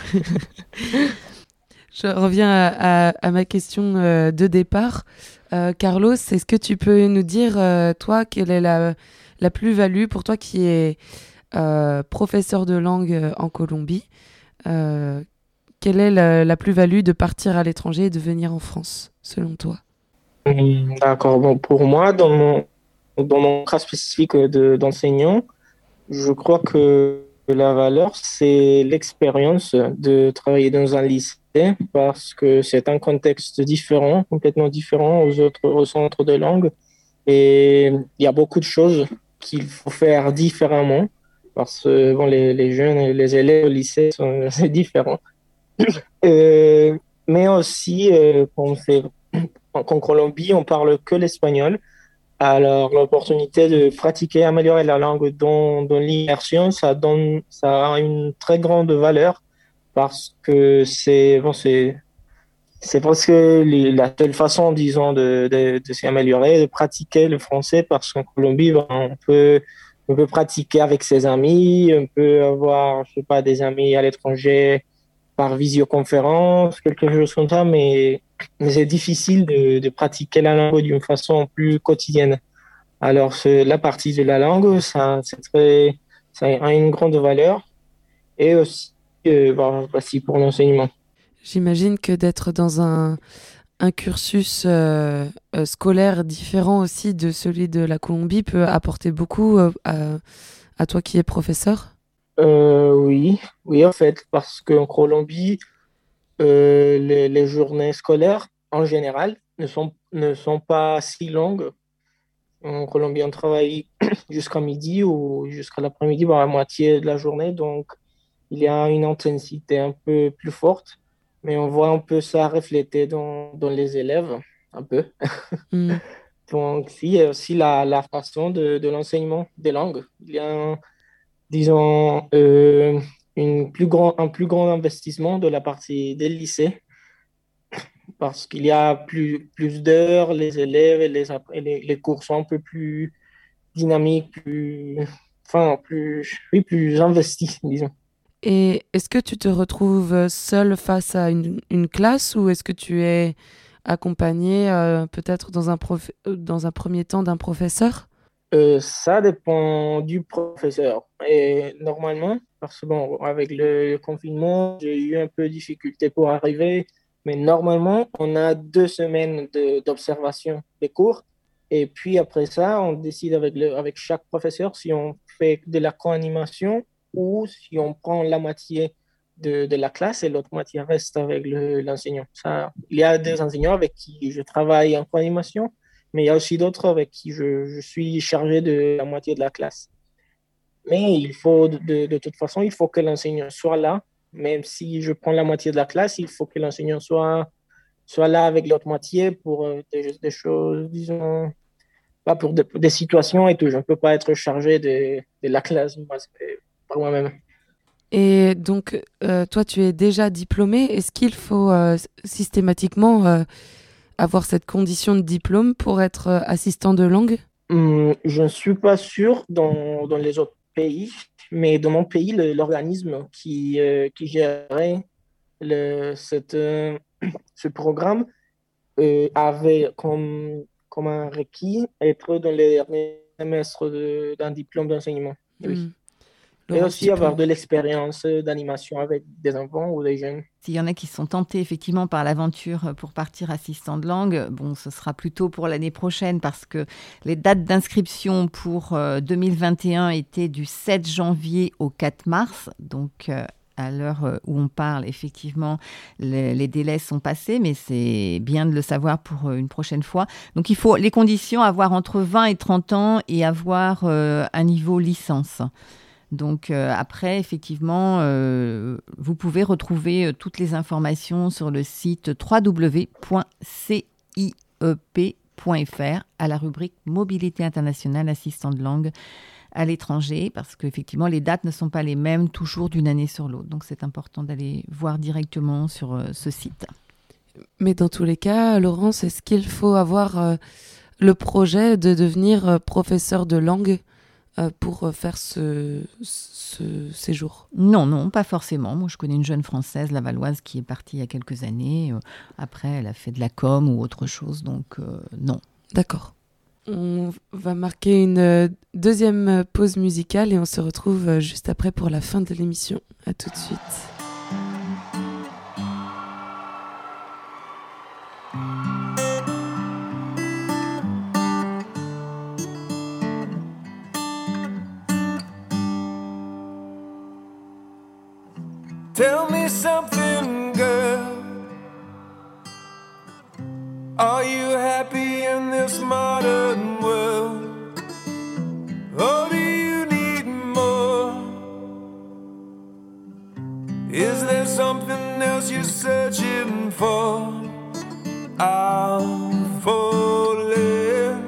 Je reviens à ma question de départ. Carlos, est-ce que tu peux nous dire, toi, quelle est la plus-value pour toi qui est professeur de langue en Colombie? Quelle est la plus-value de partir à l'étranger et de venir en France, selon toi? D'accord. Bon, pour moi, dans mon cas spécifique d'enseignant, je crois que la valeur, c'est l'expérience de travailler dans un lycée parce que c'est un contexte différent, complètement différent au centre de langue. Et il y a beaucoup de choses qu'il faut faire différemment parce que bon, les jeunes et les élèves au lycée c'est différent. Euh, mais aussi, en Colombie, on parle que l'espagnol. Alors, l'opportunité de pratiquer, améliorer la langue dans l'immersion, ça a une très grande valeur parce que c'est presque la seule façon, disons, de s'améliorer, de pratiquer le français parce qu'en Colombie, ben, on peut pratiquer avec ses amis, on peut avoir, je sais pas, des amis à l'étranger par visioconférence, quelque chose comme ça, mais c'est difficile de pratiquer la langue d'une façon plus quotidienne. Alors, la partie de la langue, ça a une grande valeur et aussi, voici pour l'enseignement. J'imagine que d'être dans un cursus scolaire différent aussi de celui de la Colombie peut apporter beaucoup à toi qui es professeur. Oui, en fait, parce qu'en Colombie, les journées scolaires, en général, ne sont pas si longues. En Colombie, on travaille jusqu'à midi ou jusqu'à l'après-midi, voire la moitié de la journée. Donc, il y a une intensité un peu plus forte, mais on voit un peu ça reflété dans les élèves, un peu. Mm. Donc, il y a aussi la façon de l'enseignement des langues. Il y a, disons, un plus grand investissement de la partie des lycées parce qu'il y a plus d'heures, les élèves et les cours sont un peu plus dynamiques, plus investis, disons. Et est-ce que tu te retrouves seul face à une classe ou est-ce que tu es accompagné peut-être dans un premier temps d'un professeur? Ça dépend du professeur. Et normalement, parce que bon, avec le confinement, j'ai eu un peu de difficulté pour arriver, mais normalement, on a 2 semaines d'observation des cours. Et puis après ça, on décide avec chaque professeur si on fait de la co-animation ou si on prend la moitié de la classe et l'autre moitié reste avec l'enseignant. Ça, il y a des enseignants avec qui je travaille en co-animation, mais il y a aussi d'autres avec qui je suis chargé de la moitié de la classe. Mais il faut, de toute façon, il faut que l'enseignant soit là. Même si je prends la moitié de la classe, il faut que l'enseignant soit là avec l'autre moitié pour des choses, disons, pas pour des situations et tout. Je ne peux pas être chargé de la classe par moi-même. Et donc, toi, tu es déjà diplômé. Est-ce qu'il faut systématiquement avoir cette condition de diplôme pour être assistant de langue? Je ne suis pas sûr dans les autres pays, mais dans mon pays, l'organisme qui gérait ce programme avait comme un requis être dans les derniers semestres d'un diplôme d'enseignement. Oui. Et Laurence, aussi tu peux- avoir de l'expérience d'animation avec des enfants ou des jeunes. S'il y en a qui sont tentés effectivement par l'aventure pour partir assistant de langue, bon, ce sera plutôt pour l'année prochaine parce que les dates d'inscription pour 2021 étaient du 7 janvier au 4 mars. Donc, à l'heure où on parle, effectivement, les délais sont passés, mais c'est bien de le savoir pour une prochaine fois. Donc, il faut les conditions, avoir entre 20 et 30 ans et avoir un niveau licence. Donc après, effectivement, vous pouvez retrouver toutes les informations sur le site www.ciep.fr à la rubrique Mobilité internationale assistant de langue à l'étranger, parce qu'effectivement, les dates ne sont pas les mêmes toujours d'une année sur l'autre. Donc c'est important d'aller voir directement sur ce site. Mais dans tous les cas, Laurence, est-ce qu'il faut avoir le projet de devenir professeur de langue pour faire ce séjour? Non, pas forcément. Moi, je connais une jeune Française, lavalloise, qui est partie il y a quelques années. Après, elle a fait de la com ou autre chose, donc non. D'accord. On va marquer une deuxième pause musicale et on se retrouve juste après pour la fin de l'émission. À tout de suite. Tell me something, girl. Are you happy in this modern world? Or do you need more? Is there something else you're searching for? I'm falling.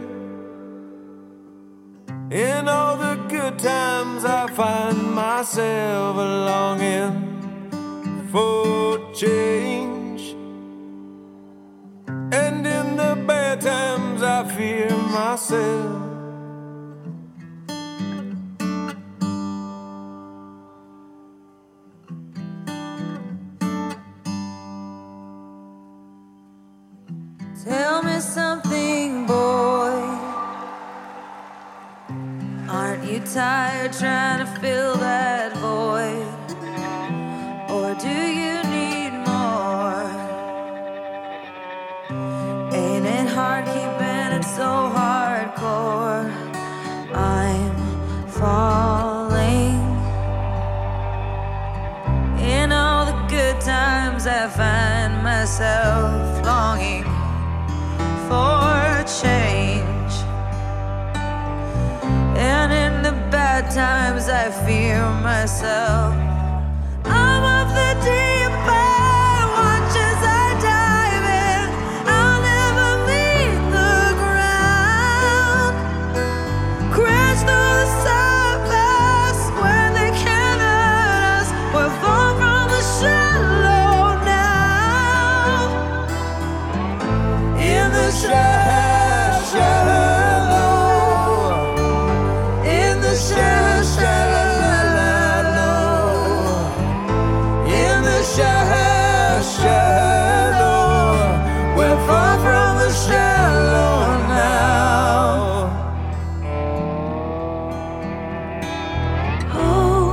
In all the good times I find myself longing for change, and in the bad times I fear myself. Tell me something, boy. Aren't you tired trying to fill that void? Or do you need more? Ain't it hard keeping it so hardcore? I'm falling. In all the good times I find myself longing for change, and in the bad times I fear myself. I'm of the deep end, watch as I dive in. I'll never meet the ground. Crash through the surface where they can't hurt us. We're far from the shallow now. In the shallow, in the shallow, shallow, we're far from the shallow now. Oh,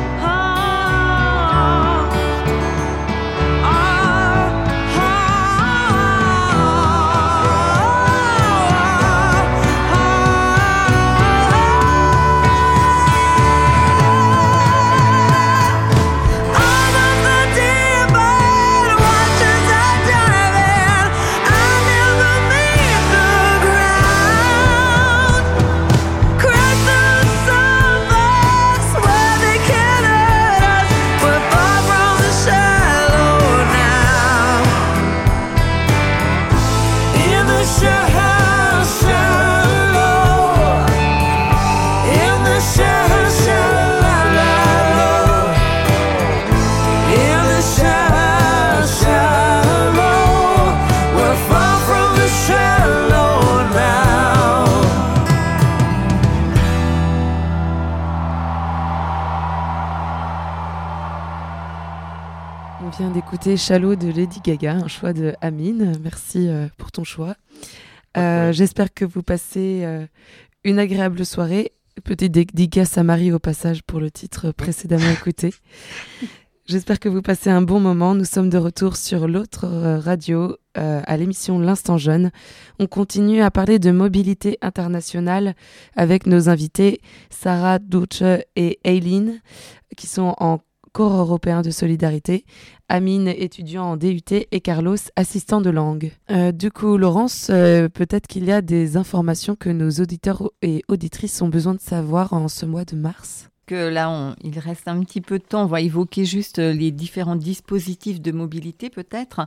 On vient d'écouter Shallow de Lady Gaga, un choix de Amine. Merci pour ton choix. J'espère que vous passez une agréable soirée. Petite dédicace à Marie au passage pour le titre précédemment écouté. J'espère que vous passez un bon moment. Nous sommes de retour sur l'autre radio à l'émission L'Instant Jeune. On continue à parler de mobilité internationale avec nos invités Sarah, Dulce et Eileen qui sont en corps européen de solidarité, Amine, étudiant en DUT et Carlos, assistant de langue. Du coup, Laurence, peut-être qu'il y a des informations que nos auditeurs et auditrices ont besoin de savoir en ce mois de mars. Que là, il reste un petit peu de temps. On va évoquer juste les différents dispositifs de mobilité, peut-être.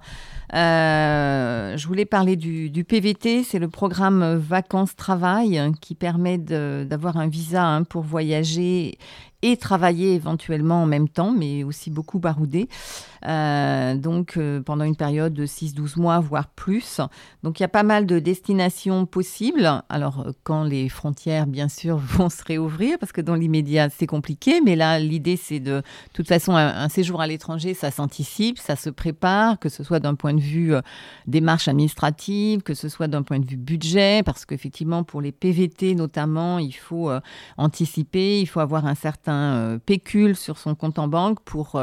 Je voulais parler du PVT. C'est le programme Vacances-Travail qui permet d'avoir un visa pour voyager et travailler éventuellement en même temps, mais aussi beaucoup barouder. Donc, pendant une période de 6-12 mois, voire plus. Donc, il y a pas mal de destinations possibles. Alors, quand les frontières, bien sûr, vont se réouvrir, parce que dans l'immédiat, c'est compliqué. Mais là, l'idée, c'est de toute façon, un séjour à l'étranger, ça s'anticipe, ça se prépare, que ce soit d'un point de vue démarche administrative, que ce soit d'un point de vue budget, parce qu'effectivement, pour les PVT notamment, il faut anticiper, il faut avoir un certain pécule sur son compte en banque pour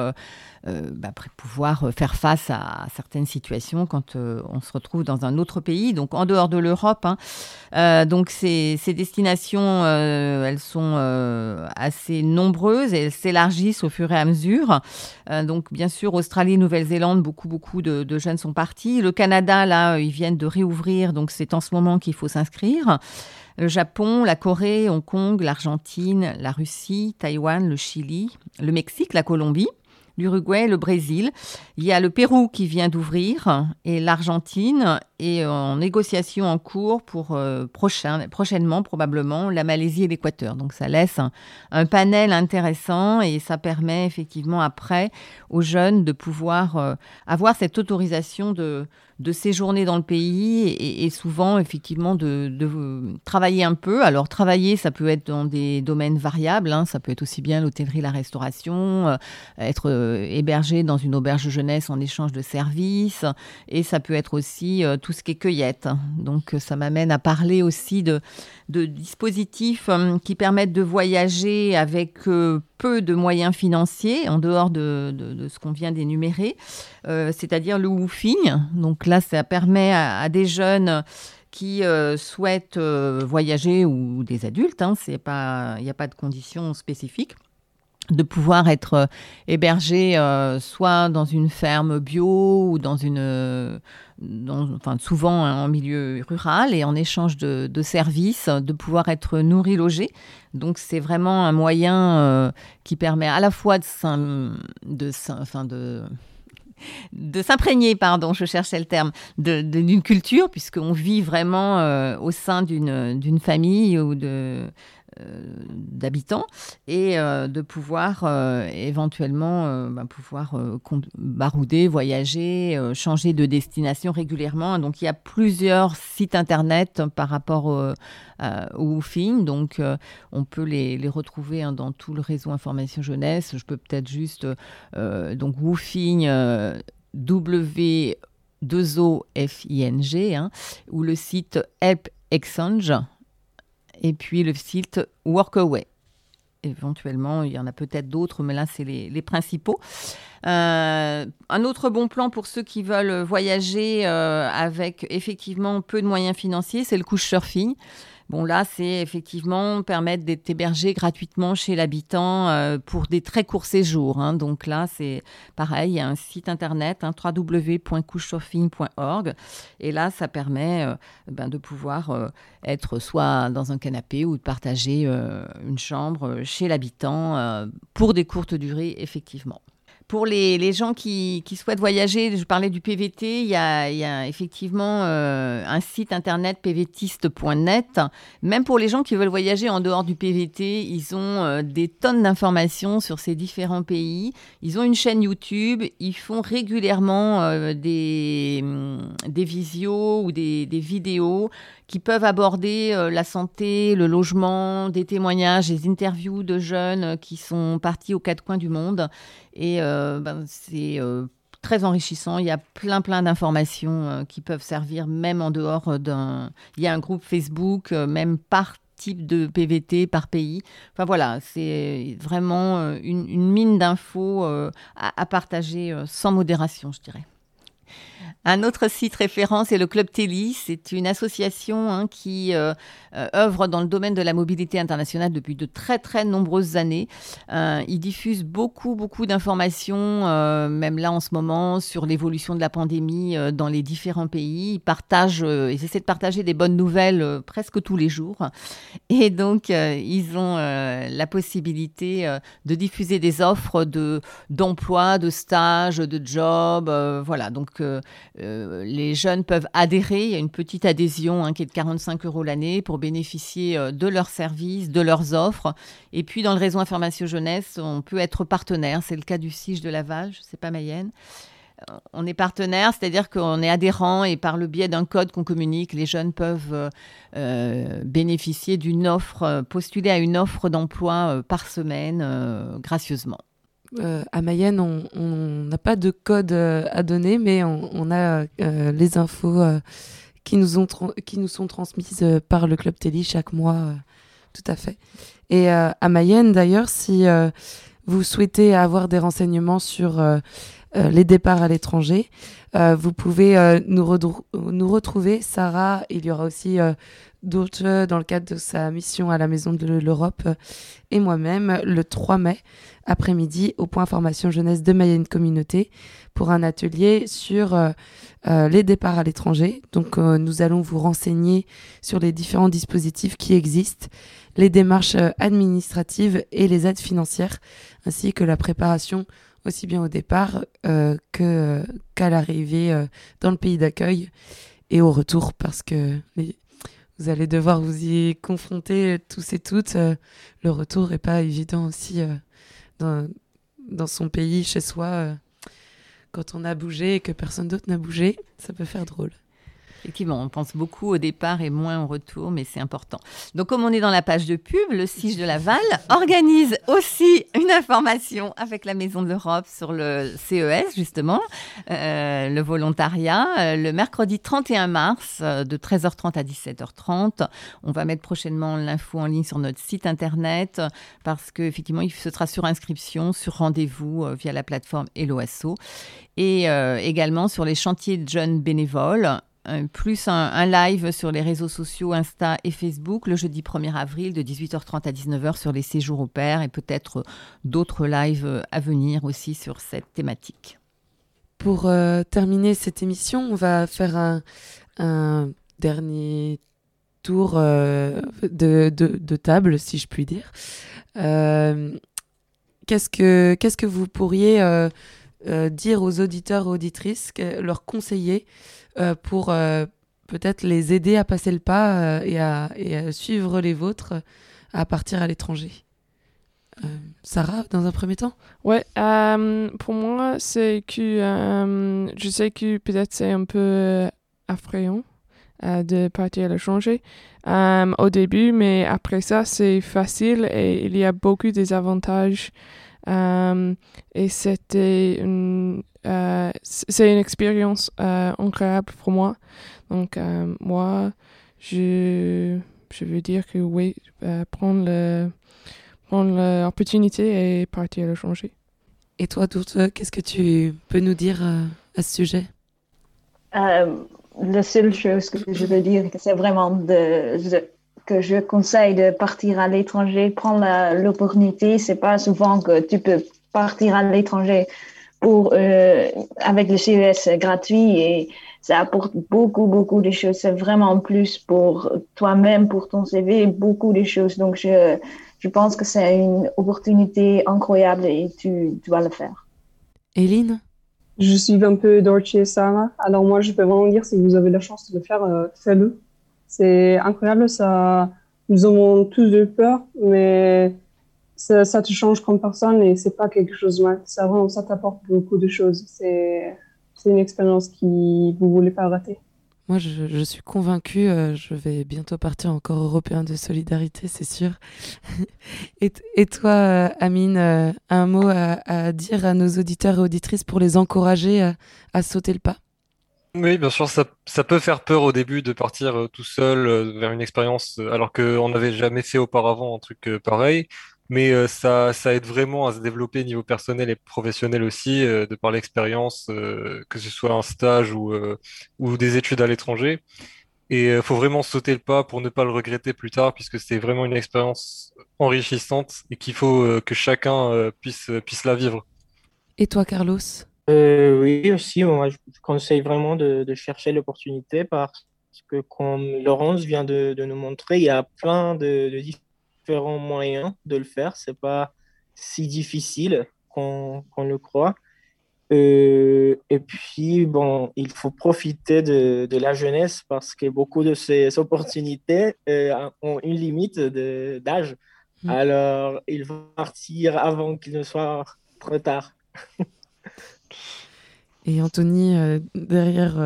pouvoir faire face à certaines situations quand on se retrouve dans un autre pays, donc en dehors de l'Europe. Donc ces destinations, elles sont assez nombreuses et elles s'élargissent au fur et à mesure. Donc bien sûr, Australie, Nouvelle-Zélande, beaucoup de jeunes sont partis. Le Canada, là, ils viennent de réouvrir, donc c'est en ce moment qu'il faut s'inscrire. Le Japon, la Corée, Hong Kong, l'Argentine, la Russie, Taïwan, le Chili, le Mexique, la Colombie, l'Uruguay, le Brésil. Il y a le Pérou qui vient d'ouvrir et l'Argentine est en négociation en cours pour prochainement, probablement, la Malaisie et l'Équateur. Donc ça laisse un panel intéressant et ça permet effectivement après aux jeunes de pouvoir avoir cette autorisation de séjourner dans le pays et souvent effectivement de travailler un peu. Alors travailler, ça peut être dans des domaines variables, ça peut être aussi bien l'hôtellerie, la restauration, être hébergé dans une auberge jeunesse en échange de services, et ça peut être aussi tout ce qui est cueillette. Donc ça m'amène à parler aussi de dispositifs qui permettent de voyager avec peu de moyens financiers, en dehors de ce qu'on vient d'énumérer, c'est-à-dire le woofing. Donc là, ça permet à des jeunes qui souhaitent voyager, ou des adultes, il n'y a pas de conditions spécifiques, de pouvoir être hébergés soit dans une ferme bio ou souvent en milieu rural, et en échange de services, de pouvoir être nourris, logés. Donc c'est vraiment un moyen qui permet à la fois de s'imprégner, je cherchais le terme, d'une culture, puisqu'on vit vraiment au sein d'une famille ou d'habitants, et de pouvoir éventuellement barouder, voyager, changer de destination régulièrement. Donc il y a plusieurs sites internet par rapport au woofing, donc on peut les retrouver dans tout le réseau Information Jeunesse. Je peux peut-être juste donc woofing W2OFING, ou le site Help Exchange, et puis le site Workaway. Éventuellement, il y en a peut-être d'autres, mais là, c'est les principaux. Un autre bon plan pour ceux qui veulent voyager avec effectivement peu de moyens financiers, c'est le couchsurfing. Bon, là, c'est effectivement permettre d'être hébergé gratuitement chez l'habitant pour des très courts séjours. Donc là, c'est pareil, il y a un site internet, www.couchsurfing.org. Et là, ça permet de pouvoir être soit dans un canapé ou de partager une chambre chez l'habitant pour des courtes durées, effectivement. Pour les gens qui souhaitent voyager, je parlais du PVT, il y a effectivement un site internet pvtiste.net. Même pour les gens qui veulent voyager en dehors du PVT, ils ont des tonnes d'informations sur ces différents pays. Ils ont une chaîne YouTube, ils font régulièrement des visios ou des vidéos qui peuvent aborder la santé, le logement, des témoignages, des interviews de jeunes qui sont partis aux quatre coins du monde. Et c'est très enrichissant. Il y a plein d'informations qui peuvent servir même en dehors d'un... Il y a un groupe Facebook, même types de PVT par pays. Enfin voilà, c'est vraiment une mine d'infos à partager sans modération, je dirais. Un autre site référent, c'est le Club Teli. C'est une association qui œuvre dans le domaine de la mobilité internationale depuis de très, très nombreuses années. Ils diffusent beaucoup d'informations, même là en ce moment, sur l'évolution de la pandémie dans les différents pays. Ils essaient de partager des bonnes nouvelles presque tous les jours. Et donc, ils ont la possibilité de diffuser des offres d'emploi, de stages, de jobs. Voilà, donc les jeunes peuvent adhérer. Il y a une petite adhésion qui est de 45 € l'année pour bénéficier de leurs services, de leurs offres. Et puis, dans le réseau Information Jeunesse, on peut être partenaire. C'est le cas du CIGE de Laval, je ne sais pas Mayenne. On est partenaire, c'est-à-dire qu'on est adhérent et par le biais d'un code qu'on communique, les jeunes peuvent bénéficier d'une offre, postuler à une offre d'emploi par semaine gracieusement. À Mayenne, on n'a pas de code à donner, mais on a les infos qui nous sont transmises par le Club Teli chaque mois. Tout à fait. Et à Mayenne, d'ailleurs, si vous souhaitez avoir des renseignements sur les départs à l'étranger, vous pouvez nous retrouver. Sarah, il y aura aussi d'autres dans le cadre de sa mission à la Maison de l'Europe et moi-même le 3 mai après-midi au point formation jeunesse de Mayenne Communauté pour un atelier sur les départs à l'étranger. Donc nous allons vous renseigner sur les différents dispositifs qui existent, les démarches administratives et les aides financières, ainsi que la préparation aussi bien au départ qu'à l'arrivée dans le pays d'accueil et au retour, parce que vous allez devoir vous y confronter tous et toutes. Le retour n'est pas évident aussi dans son pays, chez soi. Quand on a bougé et que personne d'autre n'a bougé, ça peut faire drôle. Effectivement, on pense beaucoup au départ et moins au retour, mais c'est important. Donc, comme on est dans la page de pub, le CIGE de Laval organise aussi une information avec la Maison de l'Europe sur le CES, justement, le volontariat, le mercredi 31 mars, de 13h30 à 17h30. On va mettre prochainement l'info en ligne sur notre site internet, parce qu'effectivement, ce sera sur inscription, sur rendez-vous via la plateforme Helloasso, et également sur les chantiers de jeunes bénévoles, plus un live sur les réseaux sociaux Insta et Facebook le jeudi 1er avril de 18h30 à 19h sur les séjours au pair, et peut-être d'autres lives à venir aussi sur cette thématique. Pour terminer cette émission, on va faire un dernier tour de table, si je puis dire. Qu'est-ce que vous pourriez dire aux auditeurs et auditrices, leur conseiller pour peut-être les aider à passer le pas et à suivre les vôtres à partir à l'étranger? Sarah, dans un premier temps? Ouais, pour moi, c'est que je sais que peut-être c'est un peu effrayant de partir à l'étranger au début, mais après ça, c'est facile et il y a beaucoup d'avantages. Et c'est une expérience incroyable pour moi. Donc, moi, je veux dire que oui, prendre l'opportunité et partir à l'étranger. Et toi, Dourte, qu'est-ce que tu peux nous dire à ce sujet? La seule chose que je veux dire, c'est vraiment que je conseille de partir à l'étranger, prendre l'opportunité. C'est pas souvent que tu peux partir à l'étranger avec le CES gratuit, et ça apporte beaucoup de choses. C'est vraiment plus pour toi-même, pour ton CV, beaucoup de choses. Donc, je pense que c'est une opportunité incroyable et tu dois le faire. Eline? Je suis un peu Dorothy et Sarah. Alors moi, je peux vraiment dire, si vous avez la chance de le faire, faites-le. C'est incroyable, ça. Nous avons tous eu peur, mais ça te change comme personne et c'est pas quelque chose de mal. Ça t'apporte beaucoup de choses. C'est une expérience qui vous voulez pas rater. Moi, je suis convaincue. Je vais bientôt partir en corps européen de solidarité, c'est sûr. Et toi, Amine, un mot à dire à nos auditeurs et auditrices pour les encourager à sauter le pas? Oui, bien sûr, ça peut faire peur au début de partir tout seul vers une expérience alors qu'on n'avait jamais fait auparavant un truc pareil. Mais ça aide vraiment à se développer niveau personnel et professionnel aussi, de par l'expérience, que ce soit un stage ou des études à l'étranger. Et il faut vraiment sauter le pas pour ne pas le regretter plus tard, puisque c'est vraiment une expérience enrichissante et qu'il faut que chacun puisse la vivre. Et toi, Carlos? Oui, aussi, moi, je conseille vraiment de chercher l'opportunité parce que, comme Laurence vient de nous montrer, il y a plein de différents moyens de le faire. C'est pas si difficile qu'on le croit. Et puis, bon, il faut profiter de la jeunesse parce que beaucoup de ces opportunités ont une limite d'âge. Mm. Alors, il faut partir avant qu'il ne soit trop tard. Et Anthony, derrière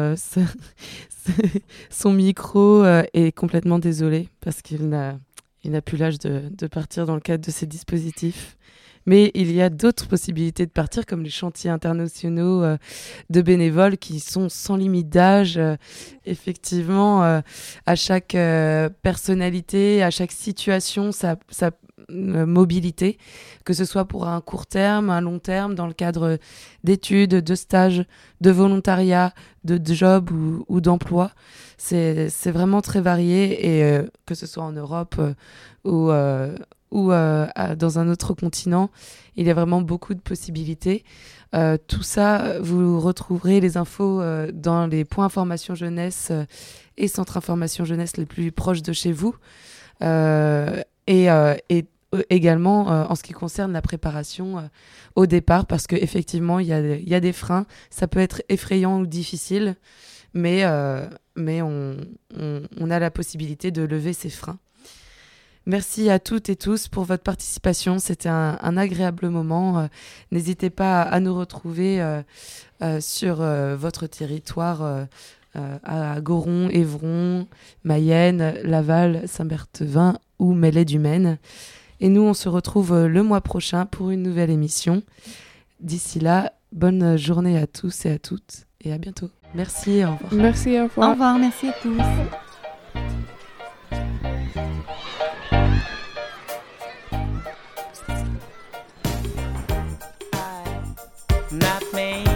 son micro, est complètement désolé parce il n'a plus l'âge de partir dans le cadre de ces dispositifs. Mais il y a d'autres possibilités de partir, comme les chantiers internationaux de bénévoles qui sont sans limite d'âge. Effectivement, à chaque personnalité, à chaque situation, sa mobilité, que ce soit pour un court terme, un long terme, dans le cadre d'études, de stages, de volontariat, de job ou d'emploi. C'est vraiment très varié et que ce soit en Europe ou dans un autre continent, il y a vraiment beaucoup de possibilités. Tout ça, vous retrouverez les infos dans les points information jeunesse et centres information jeunesse les plus proches de chez vous. Et également en ce qui concerne la préparation au départ, parce qu'effectivement, il y a des freins. Ça peut être effrayant ou difficile, mais on a la possibilité de lever ces freins. Merci à toutes et tous pour votre participation. C'était un agréable moment. N'hésitez pas à nous retrouver sur votre territoire à Goron, Évron, Mayenne, Laval, Saint-Berthevin ou Melay-du-Maine. Et nous, on se retrouve le mois prochain pour une nouvelle émission. D'ici là, bonne journée à tous et à toutes et à bientôt. Merci, au revoir. Merci, au revoir. Au revoir, merci à tous. Not made